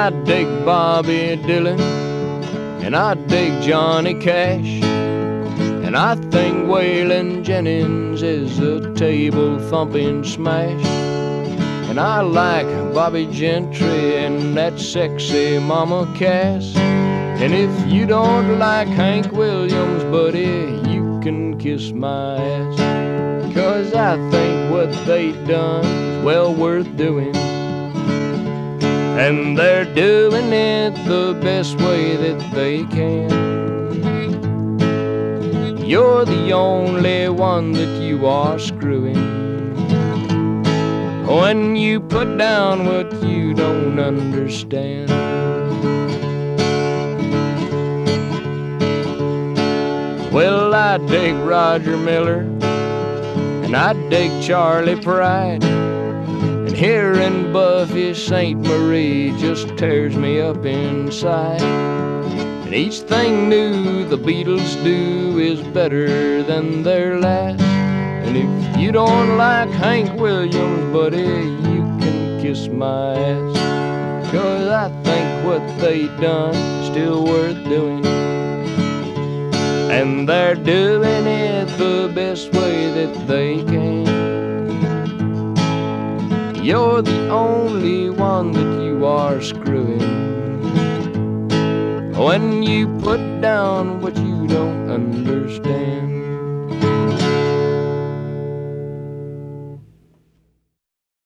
I dig Bobby Dylan, and I dig Johnny Cash, and I think Waylon Jennings is a table-thumping smash. And I like Bobby Gentry and that sexy Mama Cass. And if you don't like Hank Williams, buddy, you can kiss my ass. 'Cause I think what they done is well worth doing, and they're doing it the best way that they can. You're the only one that you are screwing when you put down what you don't understand. Well, I dig Roger Miller, and I dig Charlie Pride, and hearing Buffy St. Marie just tears me up inside. And each thing new the Beatles do is better than their last. And if you don't like Hank Williams, buddy, you can kiss my ass. 'Cause I think what they done is still worth doing, and they're doing it the best way that they can. You're the only one that you are screwing when you put down what you don't understand.